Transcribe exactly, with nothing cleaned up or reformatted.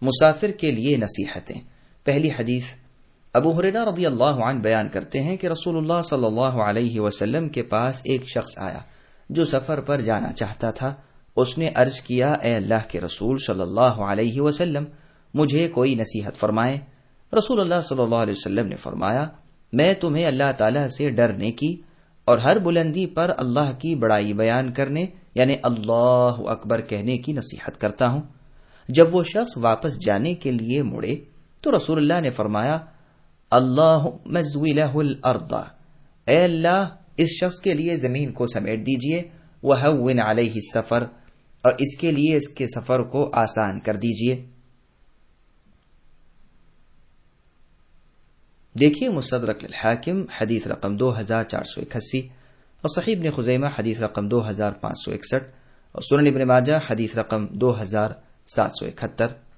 مسافر کے لیے نصیحتیں۔ پہلی حدیث، ابو ہریرہ رضی اللہ عنہ بیان کرتے ہیں کہ رسول اللہ صلی اللہ علیہ وسلم کے پاس ایک شخص آیا جو سفر پر جانا چاہتا تھا۔ اس نے عرض کیا، اے اللہ کے رسول صلی اللہ علیہ وسلم، مجھے کوئی نصیحت فرمائیں۔ رسول اللہ صلی اللہ علیہ وسلم نے فرمایا، میں تمہیں اللہ تعالیٰ سے ڈرنے کی اور ہر بلندی پر اللہ کی بڑائی بیان کرنے یعنی اللہ اکبر کہنے کی نصیحت کرتا ہوں۔ جب وہ شخص واپس جانے کے لیے مڑے تو رسول اللہ نے فرمایا، اللہم ازوی لہ الارض، اے اللہ اس شخص کے لیے زمین کو سمیٹ دیجئے، وہون علیہ السفر، اور اس کے لیے اس کے سفر کو آسان کر دیجئے۔ دیکھیے مستدرک الحاکم حدیث رقم دو ہزار چار سو اکاسی، اور صحیح ابن خزیمہ حدیث رقم دو ہزار پانچ سو اکسٹھ، اور سنن ابن ماجہ حدیث رقم دو ہزار سات سو اکہتر۔